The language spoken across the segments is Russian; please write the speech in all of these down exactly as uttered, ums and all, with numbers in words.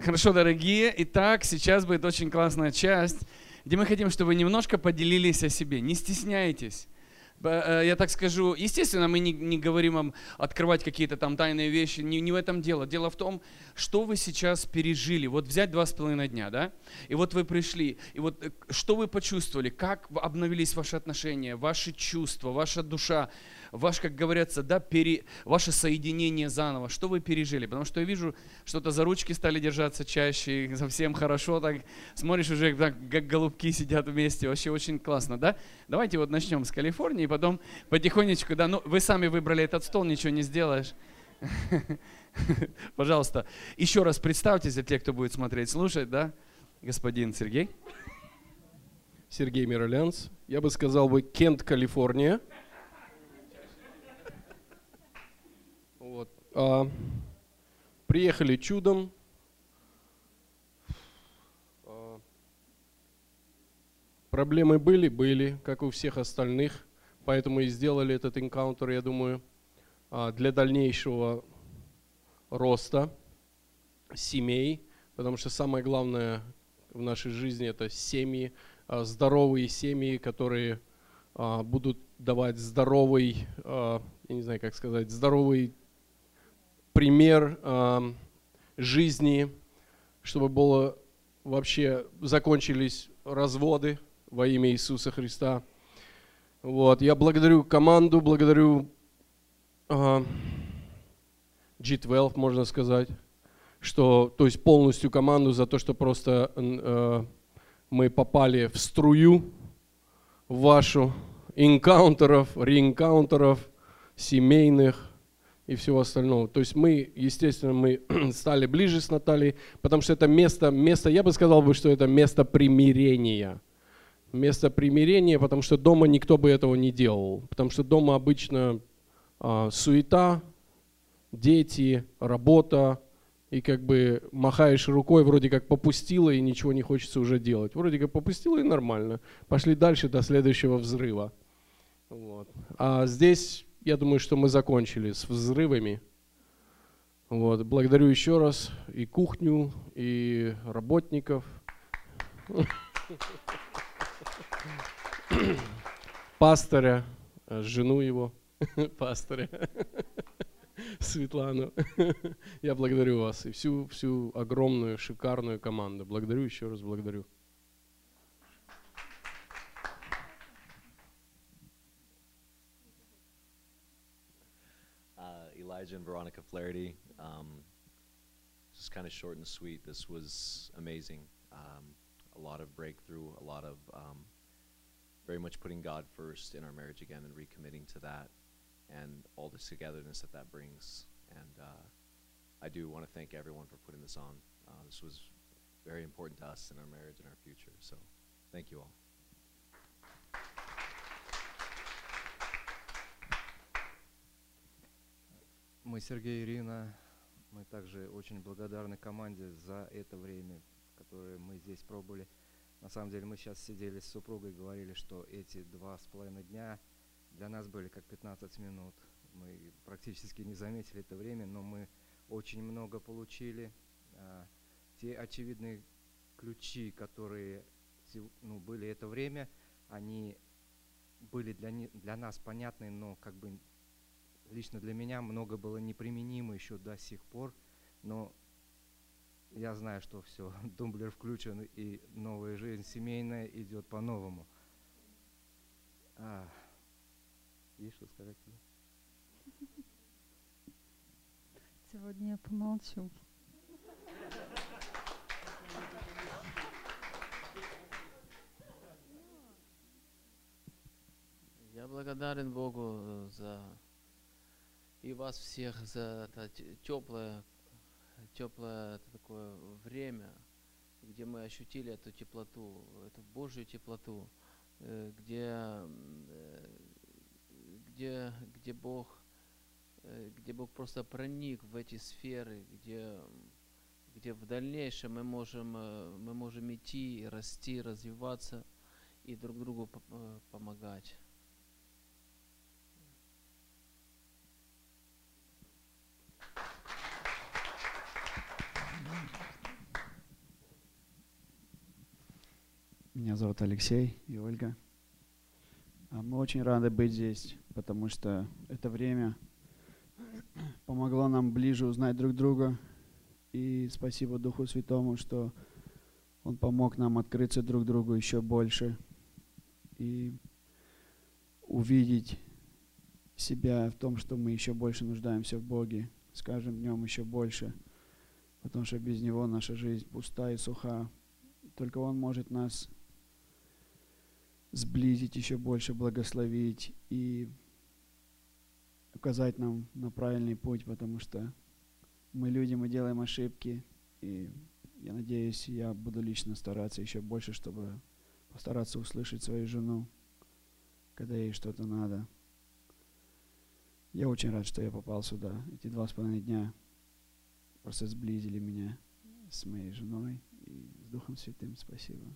Хорошо, дорогие. Итак, сейчас будет очень классная часть, где мы хотим, чтобы вы немножко поделились о себе. Не стесняйтесь. Я так скажу, естественно, мы не, не говорим вам открывать какие-то там тайные вещи, не, не в этом дело. Дело в том, что вы сейчас пережили. Вот взять два с половиной дня, да? И вот вы пришли, и вот что вы почувствовали, как обновились ваши отношения, ваши чувства, ваша душа, ваш, как говорится, да, пере, ваше соединение заново, что вы пережили. Потому что я вижу, что-то за ручки стали держаться чаще, совсем хорошо, так смотришь уже, так, как голубки сидят вместе, вообще очень классно, да? Давайте вот начнем с Калифорнии, и потом потихонечку, да, ну вы сами выбрали этот стол, ничего не сделаешь. Пожалуйста, еще раз представьтесь для тех, кто будет смотреть, слушать, да? Господин Сергей. Сергей Миролянц. Я бы сказал бы Кент, Калифорния. Вот. А, приехали чудом. А, проблемы были, были, как у всех остальных. Поэтому и сделали этот энкаунтер, я думаю, для дальнейшего роста семей. Потому что самое главное в нашей жизни — это семьи, здоровые семьи, которые будут давать здоровый, я не знаю, как сказать, здоровый пример жизни, чтобы было вообще закончились разводы во имя Иисуса Христа. Вот. Я благодарю команду, благодарю uh, джи двенадцать, можно сказать, что, то есть полностью команду за то, что просто uh, мы попали в струю вашу энкаунтеров, реэнкаунтеров, семейных и всего остального. То есть мы, естественно, мы стали ближе с Натальей, потому что это место, место, я бы сказал, бы, что это место примирения. Место примирения, потому что дома никто бы этого не делал. Потому что дома обычно а, суета, дети, работа, и как бы махаешь рукой, вроде как попустила, и ничего не хочется уже делать. Вроде как попустила, и нормально. Пошли дальше до следующего взрыва. Вот. А здесь, я думаю, что мы закончили с взрывами. Вот. Благодарю еще раз и кухню, и работников. Пастыря, жену его, пастыря, Светлану. Я благодарю вас и всю, всю огромную, шикарную команду. Благодарю, еще раз благодарю. Uh, Elijah and Veronica Flaherty. Um, just kind of short and sweet. This was amazing. Um, a lot of breakthrough, a lot of um, very much putting God first in our marriage again and recommitting to that and all the togetherness that that brings. And uh, I do want to thank everyone for putting this on. Uh, this was very important to us in our marriage and our future. So thank you all. Мы, Сергей и Ирина, мы также очень благодарны команде за это время, которое мы здесь пробовали. На самом деле мы сейчас сидели с супругой и говорили, что эти два с половиной дня для нас были как пятнадцать минут. Мы практически не заметили это время, но мы очень много получили. А, те очевидные ключи, которые ну, были это время, они были для, не, для нас понятны, но как бы лично для меня много было неприменимо еще до сих пор. Но я знаю, что все, тумблер включен, и новая жизнь семейная идет по-новому. А, есть что сказать тебе? Сегодня я помолчу. Я благодарен Богу за и вас всех за это теплое, теплое такое время, где мы ощутили эту теплоту, эту Божью теплоту, где, где, где Бог, где Бог просто проник в эти сферы, где, где в дальнейшем мы можем, мы можем идти, расти, развиваться и друг другу помогать. Меня зовут Алексей и Ольга. А Мы очень рады быть здесь, потому что это время помогло нам ближе узнать друг друга. И спасибо Духу Святому, что Он помог нам открыться друг другу еще больше и увидеть себя в том, что мы еще больше нуждаемся в Боге, с каждым днем еще больше, потому что без Него наша жизнь пуста и суха. Только Он может нас сблизить еще больше, благословить и указать нам на правильный путь, потому что мы люди, мы делаем ошибки, и я надеюсь, я буду лично стараться еще больше, чтобы постараться услышать свою жену, когда ей что-то надо. Я очень рад, что я попал сюда. Эти два с половиной дня просто сблизили меня с моей женой и с Духом Святым. Спасибо.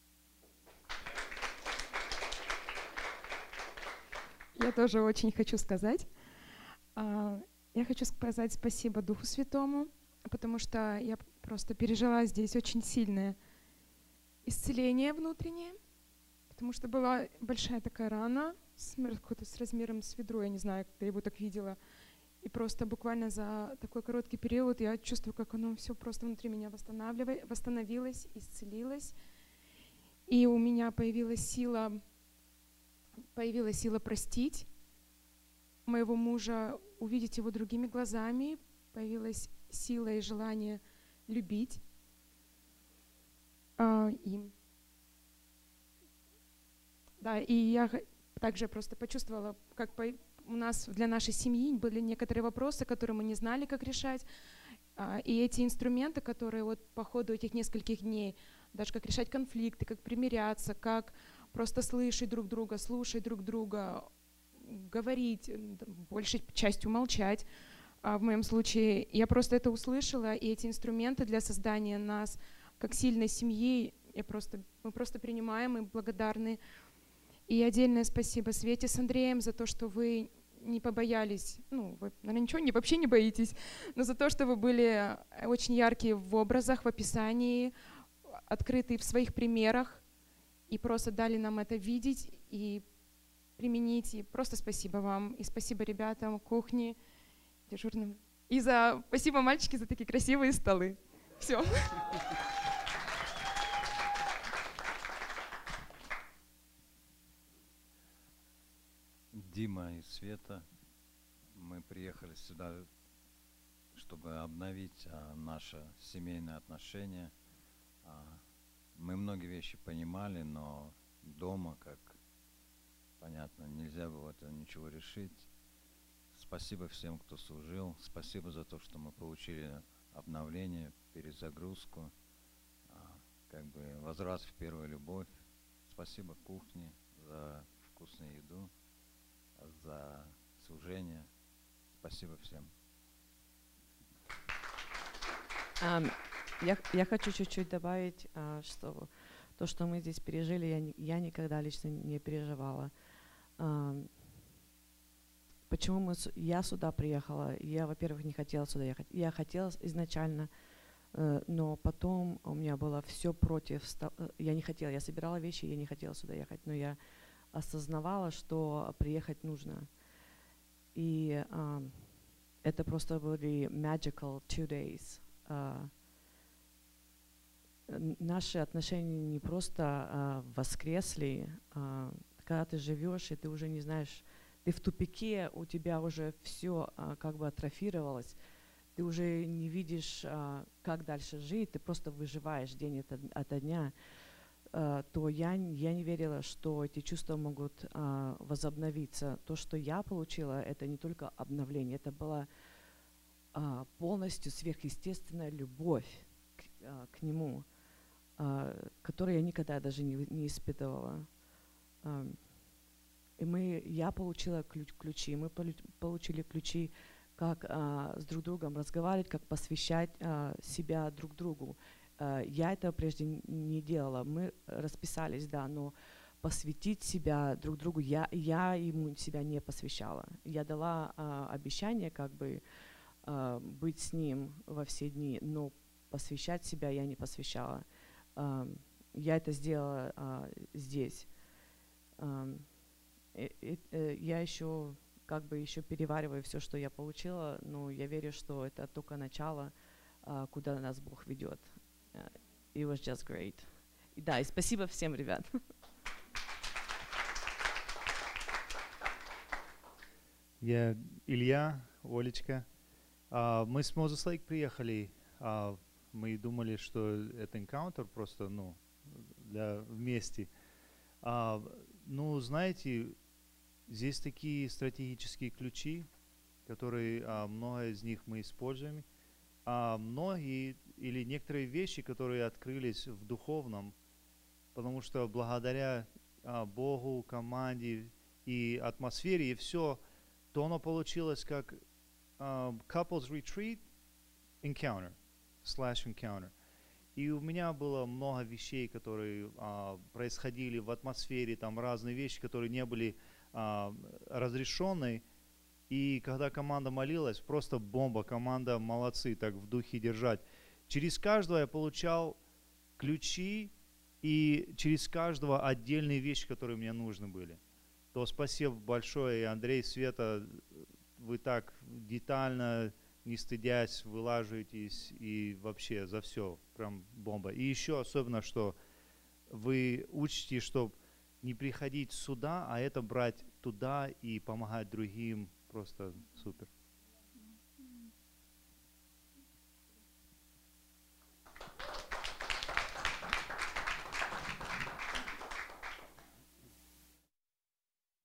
Я тоже очень хочу сказать. а, Я хочу сказать спасибо Духу Святому, потому что я просто пережила здесь очень сильное исцеление внутреннее, потому что была большая такая рана с, мер- какой-то с размером с ведро, я не знаю, как я его так видела. И просто буквально за такой короткий период я чувствую, как оно все просто внутри меня восстанавливай- восстановилось, исцелилось. И у меня появилась сила, появилась сила простить моего мужа, увидеть его другими глазами, появилась сила и желание любить а, им. Да, и я х- также просто почувствовала, как по- у нас для нашей семьи были некоторые вопросы, которые мы не знали, как решать. А, И эти инструменты, которые вот по ходу этих нескольких дней, даже как решать конфликты, как примиряться, как просто слышать друг друга, слушать друг друга, говорить, м, т- большей частью молчать. А в моем случае я просто это услышала, и эти инструменты для создания нас как сильной семьи я просто, мы просто принимаем и благодарны. И отдельное спасибо Свете с Андреем за то, что вы не побоялись, ну, вы, наверное, ничего не, вообще не боитесь, но за то, что вы были э, очень яркие в образах, в описании, открытые в своих примерах, и просто дали нам это видеть и применить. И просто спасибо вам, и спасибо ребятам, кухне, дежурным. И за спасибо, мальчики, за такие красивые столы. Все. Дима и Света, мы приехали сюда, чтобы обновить а, наши семейные отношения. А, мы многие вещи понимали, но дома, как понятно, нельзя было это ничего решить. Спасибо всем, кто служил. Спасибо за то, что мы получили обновление, перезагрузку, а, как бы возврат в первую любовь. Спасибо кухне за вкусную еду, за служение. Спасибо всем. Ам, Я, я хочу чуть-чуть добавить, а, что то, что мы здесь пережили, я, ни- я никогда лично не переживала. Ам, Почему мы, с- я сюда приехала? Я, во-первых, не хотела сюда ехать. Я хотела изначально, э, но потом у меня было все против. ста- э, Я не хотела, я собирала вещи, я не хотела сюда ехать, но я осознавала, что приехать нужно. И ам, это просто были magical two days. А, н- Наши отношения не просто а, воскресли. а, Когда ты живешь, и ты уже не знаешь, ты в тупике, у тебя уже все как бы атрофировалось, ты уже не видишь, а, как дальше жить, ты просто выживаешь день ото, ото дня, а, то я, н- я не верила, что эти чувства могут а, возобновиться. То, что я получила, это не только обновление, это была а, полностью сверхъестественная любовь к, а, к нему, а, которую я никогда даже не, не испытывала. Ам, И мы, я получила ключ- ключи, мы полю- получили ключи, как а, с друг другом разговаривать, как посвящать а, себя друг другу. А, я этого прежде н- не делала. Мы расписались, да, но посвятить себя друг другу я, я ему себя не посвящала. Я дала а, обещание, как бы а, быть с ним во все дни, но посвящать себя я не посвящала. А, я это сделала а, здесь. Um, и, и, э, я еще как бы еще перевариваю все, что я получила, но я верю, что это только начало, а, куда нас Бог ведет. Uh, it was just great. И да, и спасибо всем, ребят. Я Илья, Олечка. А, мы с Moses Lake приехали. А, мы думали, что это encounter просто, ну, для вместе. А, ну, знаете, здесь такие стратегические ключи, которые а, много из них мы используем. А многие или некоторые вещи, которые открылись в духовном, потому что благодаря а, Богу, команде и атмосфере и все, то оно получилось как uh, couples retreat encounter, slash encounter. И у меня было много вещей, которые uh, происходили в атмосфере, там разные вещи, которые не были uh, разрешены. И когда команда молилась, просто бомба, команда молодцы, так в духе держать. Через каждого я получал ключи и через каждого отдельные вещи, которые мне нужны были. То спасибо большое, и Андрей, Света, вы так детально, не стыдясь, вылаживаетесь и вообще за все, прям бомба. И еще особенно, что вы учите, чтобы не приходить сюда, а это брать туда и помогать другим, просто супер.